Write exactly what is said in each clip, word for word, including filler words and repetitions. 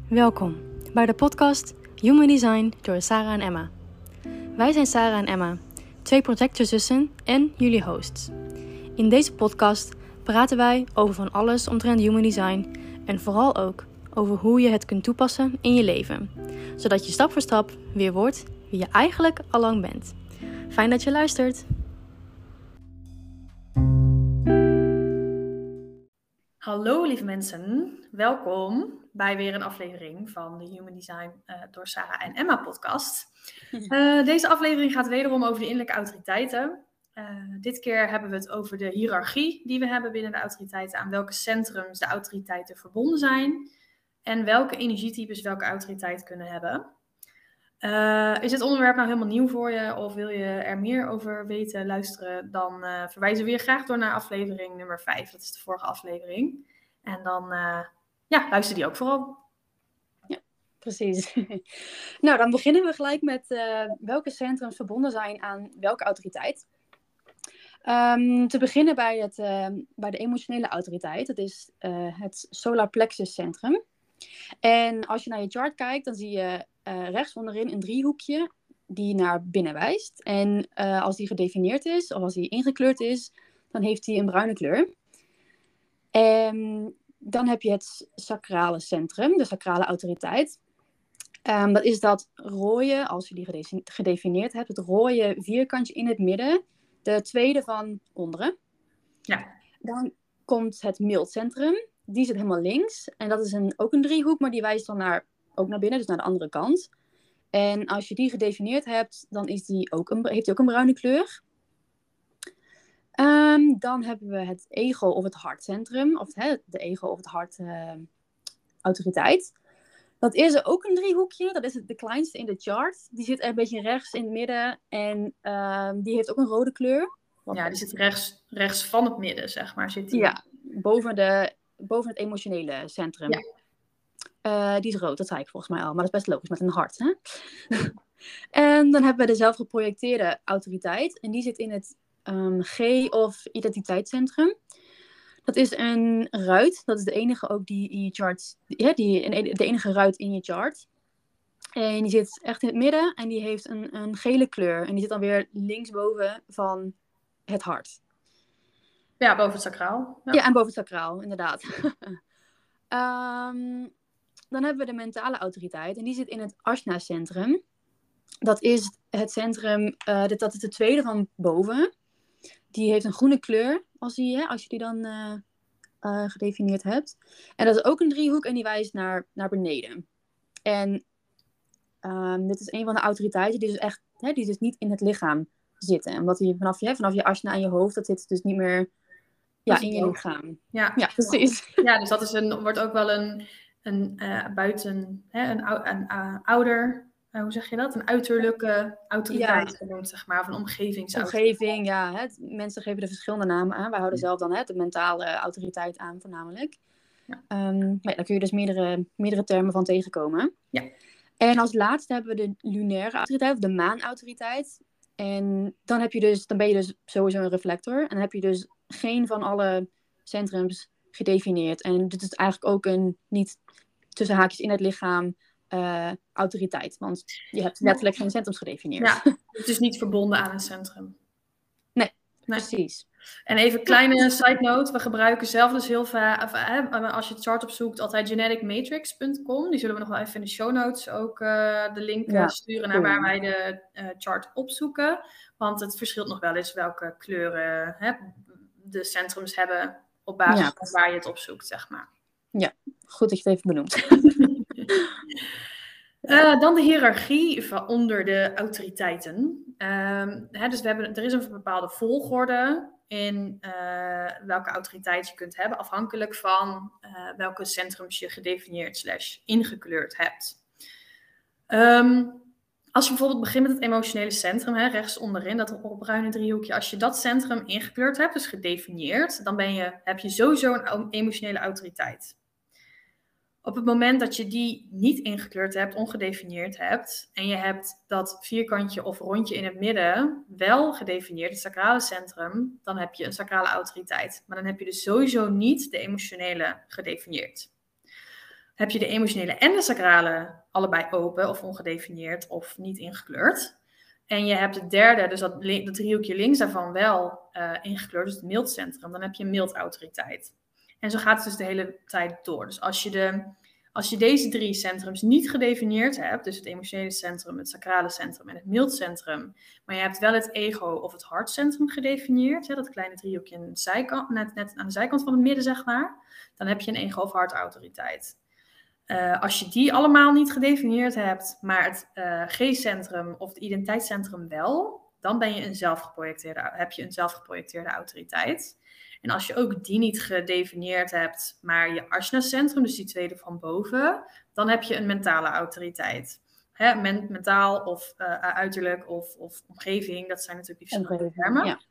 Welkom bij de podcast Human Design door Sarah en Emma. Wij zijn Sarah en Emma, twee projectorzussen en jullie hosts. In deze podcast praten wij over van alles omtrent Human Design en vooral ook over hoe je het kunt toepassen in je leven, zodat je stap voor stap weer wordt wie je eigenlijk al lang bent. Fijn dat je luistert. Hallo lieve mensen, welkom bij weer een aflevering van de Human Design uh, door Sarah en Emma podcast. Uh, deze aflevering gaat wederom over de innerlijke autoriteiten. Uh, dit keer hebben we het over de hiërarchie die we hebben binnen de autoriteiten, aan welke centrums de autoriteiten verbonden zijn en welke energietypes welke autoriteit kunnen hebben. Uh, is het onderwerp nou helemaal nieuw voor je of wil je er meer over weten, luisteren, dan uh, verwijzen we je graag door naar aflevering nummer vijf. Dat is de vorige aflevering. En dan uh, ja, luister die ook vooral. Ja, precies. Nou, dan beginnen we gelijk met uh, welke centrums verbonden zijn aan welke autoriteit. Um, te beginnen bij, het, uh, bij de emotionele autoriteit. Dat is uh, het solar plexus centrum. En als je naar je chart kijkt, dan zie je uh, rechts onderin een driehoekje die naar binnen wijst. En uh, als die gedefinieerd is, of als die ingekleurd is, dan heeft die een bruine kleur. En dan heb je het sacrale centrum, de sacrale autoriteit. Um, dat is dat rode, als je die gede- gedefinieerd hebt, het rode vierkantje in het midden, de tweede van onderen. Ja. Dan komt het mild centrum. Die zit helemaal links. En dat is een, ook een driehoek, maar die wijst dan naar, ook naar binnen, dus naar de andere kant. En als je die gedefinieerd hebt, dan is die ook een, heeft die ook een bruine kleur. Um, dan hebben we het ego of het hartcentrum. Of he, de ego of het hart uh, autoriteit. Dat is ook een driehoekje. Dat is het de kleinste in de chart. Die zit een beetje rechts in het midden. En uh, die heeft ook een rode kleur. Ja, die zit rechts, rechts van het midden, zeg maar. Zit die... Ja, boven de... boven het emotionele centrum. Ja. Uh, die is rood, dat zei ik volgens mij al. Maar dat is best logisch met een hart. Hè? En dan hebben we de zelfgeprojecteerde autoriteit. En die zit in het um, G of identiteitscentrum. Dat is een ruit. Dat is de enige ook die in je chart... Ja, die, de enige ruit in je chart. En die zit echt in het midden. En die heeft een, een gele kleur. En die zit dan weer linksboven van het hart. Ja, boven het sacraal. Ja, ja en boven het sacraal, inderdaad. um, dan hebben we de mentale autoriteit. En die zit in het Ajna-centrum. Dat is het centrum, uh, dit, dat is de tweede van boven. Die heeft een groene kleur, als, die, hè, als je die dan uh, uh, gedefinieerd hebt. En dat is ook een driehoek en die wijst naar, naar beneden. En um, dit is een van de autoriteiten die dus echt, hè, die dus niet in het lichaam zitten. Omdat die vanaf je, vanaf je Ajna aan je hoofd, dat zit dus niet meer... Ja, in je lichaam. Ja, ja precies. Ja, dus dat is een, wordt ook wel een, een uh, buiten, hè, een, een, een uh, ouder, uh, hoe zeg je dat? Een uiterlijke autoriteit ja. genoemd, zeg maar, of een omgevingsautoriteit. Omgeving, ja. Hè, mensen geven er verschillende namen aan. Wij houden zelf dan hè, de mentale autoriteit aan, voornamelijk. Ja. Um, maar ja, daar kun je dus meerdere, meerdere termen van tegenkomen. Ja. En als laatste hebben we de lunaire autoriteit, of de maanautoriteit. En dan, heb je dus, dan ben je dus sowieso een reflector. En dan heb je dus geen van alle centrums gedefinieerd. En dit is eigenlijk ook een niet tussen haakjes in het lichaam uh, autoriteit. Want je hebt letterlijk geen centrums gedefinieerd. Ja, het is niet verbonden aan een centrum. Nee, nee. Precies. En even een kleine side note. We gebruiken zelf dus heel vaak, als je het chart opzoekt, altijd genetic matrix punt com. Die zullen we nog wel even in de show notes ook uh, de link ja, sturen naar cool. Waar wij de uh, chart opzoeken. Want het verschilt nog wel eens welke kleuren hè, de centrums hebben op basis ja. van waar je het opzoekt, zeg maar. Ja, goed dat je het even benoemt. uh, dan de hiërarchie van onder de autoriteiten. Um, hè, dus we hebben, er is een bepaalde volgorde in uh, welke autoriteit je kunt hebben, afhankelijk van uh, welke centrums je gedefinieerd slash ingekleurd hebt. Um, als je bijvoorbeeld begint met het emotionele centrum, hè, rechts onderin, dat bruine driehoekje, als je dat centrum ingekleurd hebt, dus gedefinieerd, dan ben je, heb je sowieso een emotionele autoriteit. Op het moment dat je die niet ingekleurd hebt, ongedefinieerd hebt, en je hebt dat vierkantje of rondje in het midden wel gedefinieerd, het sacrale centrum, dan heb je een sacrale autoriteit. Maar dan heb je dus sowieso niet de emotionele gedefinieerd. heb je de emotionele en de sacrale allebei open of ongedefinieerd of niet ingekleurd. En je hebt het derde, dus dat, dat driehoekje links daarvan wel uh, ingekleurd, dus het mildcentrum. Dan heb je een mildautoriteit. En zo gaat het dus de hele tijd door. Dus als je, de, als je deze drie centrums niet gedefinieerd hebt, dus het emotionele centrum, het sacrale centrum en het mildcentrum, maar je hebt wel het ego of het hartcentrum gedefinieerd, hè, dat kleine driehoekje aan de zijkant, net, net aan de zijkant van het midden, zeg maar, dan heb je een ego of hartautoriteit. Uh, als je die allemaal niet gedefinieerd hebt, maar het uh, G-centrum of het identiteitscentrum wel, dan ben je een zelfgeprojecteerde, heb je een zelfgeprojecteerde autoriteit. En als je ook die niet gedefinieerd hebt, maar je Ajna-centrum, dus die tweede van boven, dan heb je een mentale autoriteit. Hè, men, mentaal of uh, uiterlijk of, of omgeving, dat zijn natuurlijk die verschillende termen. Ja.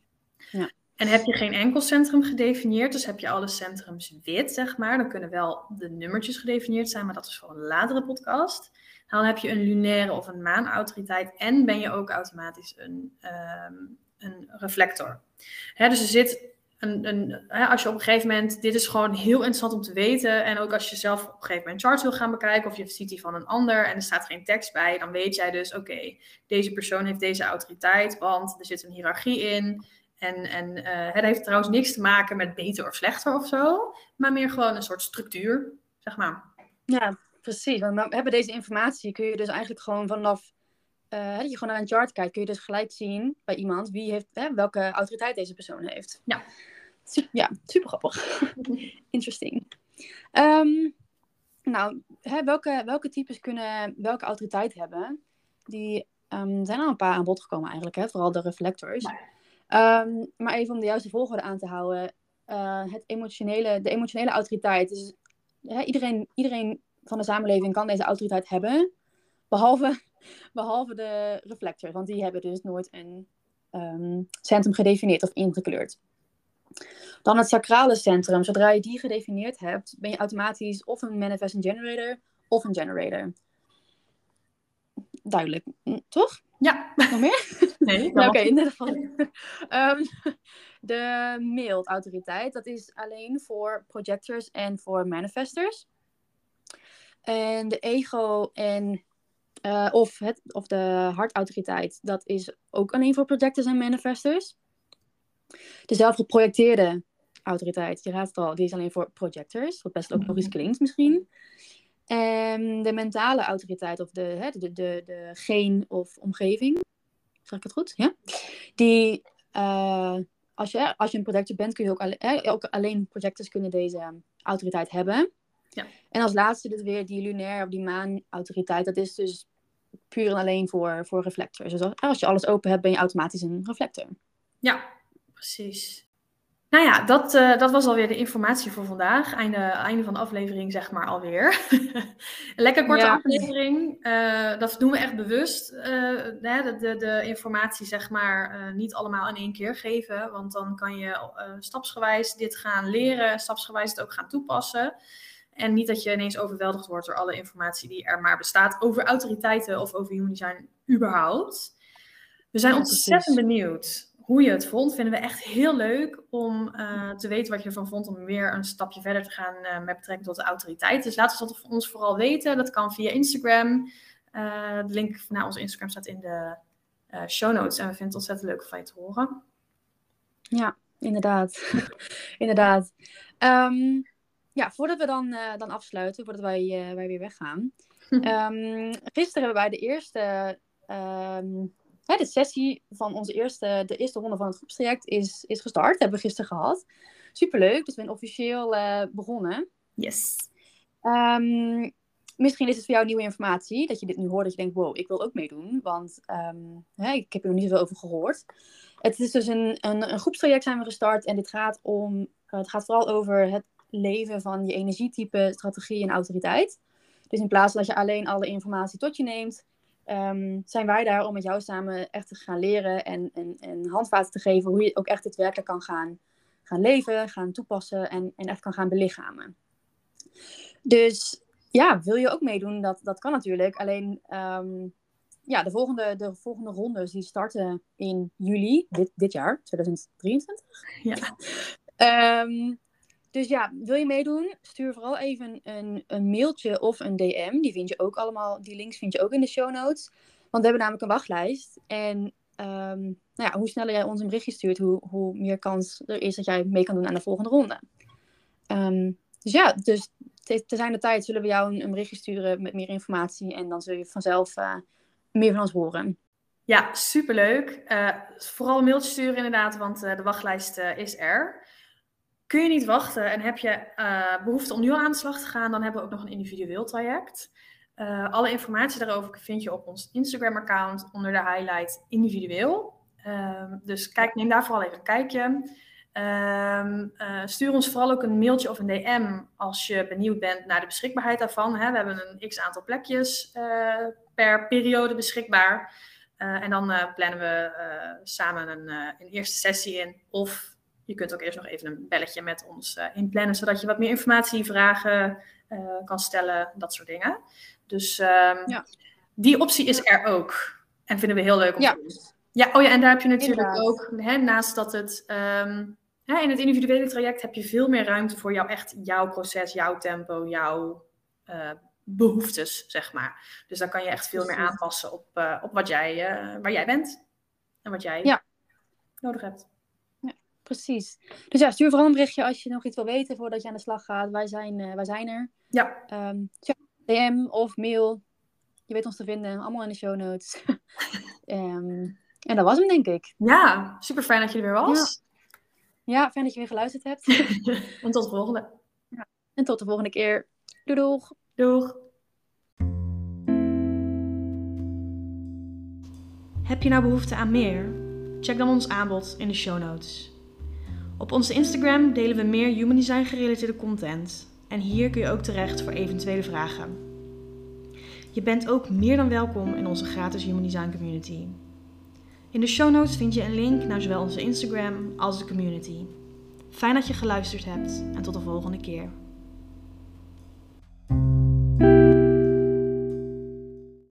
Ja. En heb je geen enkel centrum gedefinieerd, dus heb je alle centrums wit, zeg maar, dan kunnen wel de nummertjes gedefinieerd zijn, maar dat is voor een latere podcast. Dan heb je een lunaire of een maanautoriteit en ben je ook automatisch een, um, een reflector. Hè, dus er zit een, een, hè, als je op een gegeven moment, dit is gewoon heel interessant om te weten, en ook als je zelf op een gegeven moment charts wil gaan bekijken, of je ziet die van een ander en er staat geen tekst bij, dan weet jij dus, oké, okay, deze persoon heeft deze autoriteit, want er zit een hiërarchie in. En, en uh, het heeft trouwens niks te maken met beter of slechter of zo, maar meer gewoon een soort structuur, zeg maar. Ja, precies. Want we hebben deze informatie, kun je dus eigenlijk gewoon vanaf, uh, dat je gewoon naar een chart kijkt, kun je dus gelijk zien bij iemand wie heeft, hè, welke autoriteit deze persoon heeft. Ja. Super, ja, super grappig. Interesting. Um, nou, hè, welke, welke types kunnen welke autoriteit hebben? Die um, zijn al een paar aan bod gekomen eigenlijk, hè? Vooral de reflectors. Ja. Um, maar even om de juiste volgorde aan te houden. Uh, het emotionele, de emotionele autoriteit. Dus, hè, iedereen, iedereen van de samenleving kan deze autoriteit hebben. Behalve, behalve de reflectors. Want die hebben dus nooit een um, centrum gedefinieerd of ingekleurd. Dan het sacrale centrum. Zodra je die gedefinieerd hebt, ben je automatisch of een manifesting generator of een generator. Duidelijk, toch? Ja. Nog meer? Nee. Nou, Oké, okay, in ieder geval. um, de mild autoriteit, dat is alleen voor projectors en voor manifestors. En de ego en uh, of, het, of de hartautoriteit, dat is ook alleen voor projectors en manifestors. De zelfgeprojecteerde autoriteit, je raadt het al, die is alleen voor projectors, wat best ook nog eens klinkt misschien. En de mentale autoriteit, of de, hè, de, de, de geen of omgeving, zeg ik het goed? Ja? Die, uh, als, je, als je een projector bent, kun je ook, alle, eh, ook alleen projectors kunnen deze autoriteit hebben. Ja. En als laatste dus weer die lunaire of die maanautoriteit, dat is dus puur en alleen voor, voor reflectors. Dus als je alles open hebt, ben je automatisch een reflector. Ja, precies. Nou ja, dat, uh, dat was alweer de informatie voor vandaag. Einde, einde van de aflevering, zeg maar, alweer. Een lekker korte ja. aflevering. Uh, dat doen we echt bewust. Uh, de, de, de informatie, zeg maar, uh, niet allemaal in één keer geven. Want dan kan je uh, stapsgewijs dit gaan leren. Stapsgewijs het ook gaan toepassen. En niet dat je ineens overweldigd wordt door alle informatie die er maar bestaat over autoriteiten of over human design überhaupt. We zijn ontzettend benieuwd hoe je het vond. Vinden we echt heel leuk om uh, te weten wat je ervan vond. Om weer een stapje verder te gaan uh, met betrekking tot de autoriteit. Dus laat het ons vooral weten. Dat kan via Instagram. Uh, de link naar onze Instagram staat in de uh, show notes. En we vinden het ontzettend leuk van je te horen. Ja, inderdaad. inderdaad. Um, ja, voordat we dan, uh, dan afsluiten. Voordat wij, uh, wij weer weggaan. um, gisteren hebben wij de eerste... Um, Hè, de sessie van onze eerste, de eerste ronde van het groepstraject is, is gestart. Dat hebben we gisteren gehad. Superleuk, dus we zijn officieel uh, begonnen. Yes. Um, misschien is het voor jou nieuwe informatie, dat je dit nu hoort, dat je denkt, wow, ik wil ook meedoen. Want um, hè, ik heb er nog niet zoveel over gehoord. Het is dus een, een, een groepstraject zijn we gestart en dit gaat om, uh, het gaat vooral over het leven van je energietype, strategie en autoriteit. Dus in plaats van dat je alleen alle informatie tot je neemt, Um, zijn wij daar om met jou samen echt te gaan leren en, en, en handvaten te geven hoe je ook echt het werkelijk kan gaan, gaan leven, gaan toepassen en, en echt kan gaan belichamen. Dus ja, wil je ook meedoen? Dat, dat kan natuurlijk. Alleen um, ja, de volgende, de volgende rondes die starten in juli dit, dit jaar, tweeduizend drieëntwintig. Ja. Um, Dus ja, wil je meedoen? Stuur vooral even een, een mailtje of een D M. Die vind je ook allemaal, die links vind je ook in de show notes. Want we hebben namelijk een wachtlijst. En um, nou ja, hoe sneller jij ons een berichtje stuurt, hoe, hoe meer kans er is dat jij mee kan doen aan de volgende ronde. Um, dus ja, dus te, te zijn de tijd zullen we jou een, een berichtje sturen met meer informatie. En dan zul je vanzelf uh, meer van ons horen. Ja, superleuk. Uh, vooral een mailtje sturen inderdaad, want uh, de wachtlijst uh, is er. Kun je niet wachten en heb je uh, behoefte om nu al aan de slag te gaan, dan hebben we ook nog een individueel traject. Uh, alle informatie daarover vind je op ons Instagram-account onder de highlight individueel. Uh, dus kijk, neem daar vooral even een kijkje. Uh, uh, stuur ons vooral ook een mailtje of een D M als je benieuwd bent naar de beschikbaarheid daarvan. Hè? We hebben een x-aantal plekjes uh, per periode beschikbaar. Uh, en dan uh, plannen we uh, samen een, uh, een eerste sessie in. Of je kunt ook eerst nog even een belletje met ons uh, inplannen, zodat je wat meer informatie, vragen uh, kan stellen, dat soort dingen. Dus um, ja. die optie is er ook. En vinden we heel leuk om ja. te doen. Ja, oh ja, en daar heb je natuurlijk Inderdaad. ook, hè, naast dat het, um, hè, in het individuele traject heb je veel meer ruimte voor jou, echt jouw proces, jouw tempo, jouw uh, behoeftes, zeg maar. Dus dan kan je echt veel Precies. meer aanpassen op, uh, op wat jij, uh, waar jij bent en wat jij ja. nodig hebt. Ja, precies. Dus ja, stuur vooral een berichtje als je nog iets wil weten voordat je aan de slag gaat. Wij zijn, uh, wij zijn er. Ja. Um, ja. D M of mail. Je weet ons te vinden. Allemaal in de show notes. um, en dat was hem, denk ik. Ja, super fijn dat je er weer was. Ja, ja fijn dat je weer geluisterd hebt. En tot de volgende. Ja. En tot de volgende keer. Doei doeg. Doeg. Heb je nou behoefte aan meer? Check dan ons aanbod in de show notes. Op onze Instagram delen we meer human design gerelateerde content. En hier kun je ook terecht voor eventuele vragen. Je bent ook meer dan welkom in onze gratis Human Design Community. In de show notes vind je een link naar zowel onze Instagram als de community. Fijn dat je geluisterd hebt en tot de volgende keer.